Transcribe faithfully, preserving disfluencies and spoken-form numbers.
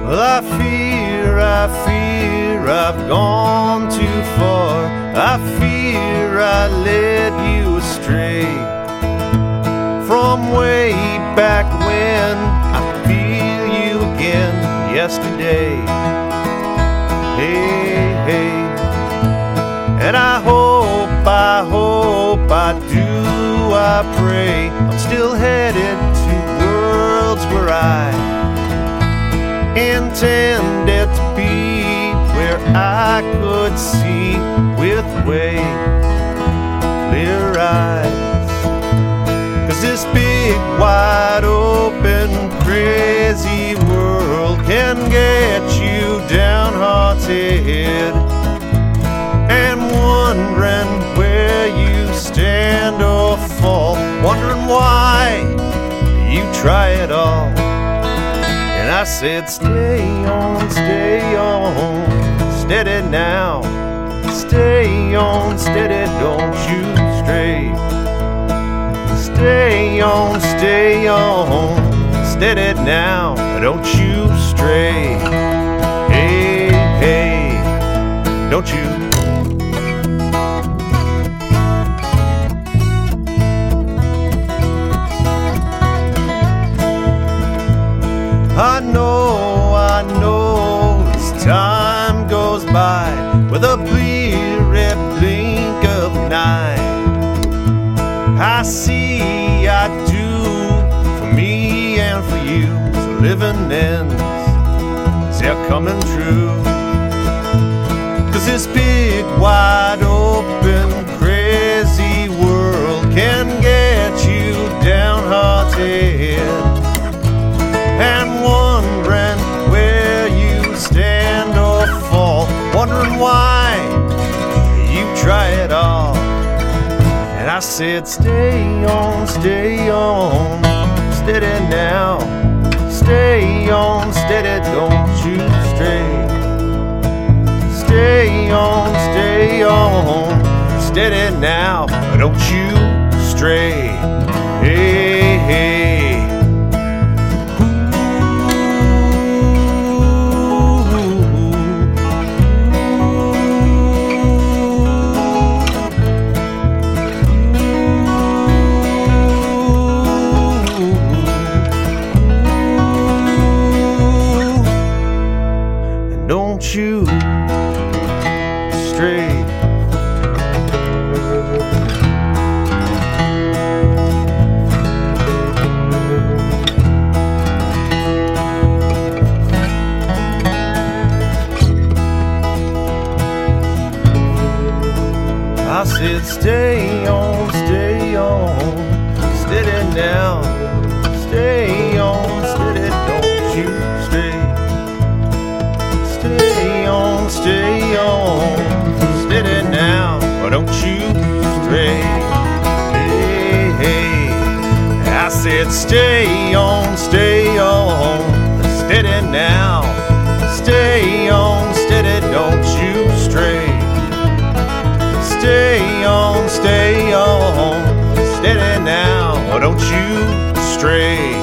Well, I fear, I fear I've gone too far. I fear I led you astray from way back when. I feel you again yesterday. Hey, hey. And I hope, I hope, I do, I pray I'm still headed to worlds where I intended to be, where I could see with way clear eyes. 'Cause this big, wide open, crazy world can get you downhearted and wondering where you stand or fall, wondering why you try it all. And I said, stay on, stay on, steady now. Stay on, steady, don't you stray. Stay on, stay on, steady now, don't you stray. Hey, hey, don't you. I know, I know, as time goes by, with a bleary blink of an eye, I see, I do, for me and for you, so living ends, they're coming true. 'Cause this big, wide open, crazy world can get you downhearted and wondering where you stand or fall, wondering why you try it all. And I said, stay on, stay on, steady now. Stay on, steady, don't you stray. Stay on, stay on, steady now, don't you stray. Hey, hey. Don't you stray. I said, stay on, stay on, steady now. Stay on, steady, don't you stray. Stay on, stay on, steady now, or don't you stray. Hey, hey, I said, stay on, stay on, steady now. Stay on, steady, don't you stray. Stay on, stay on, steady now, or don't you stray.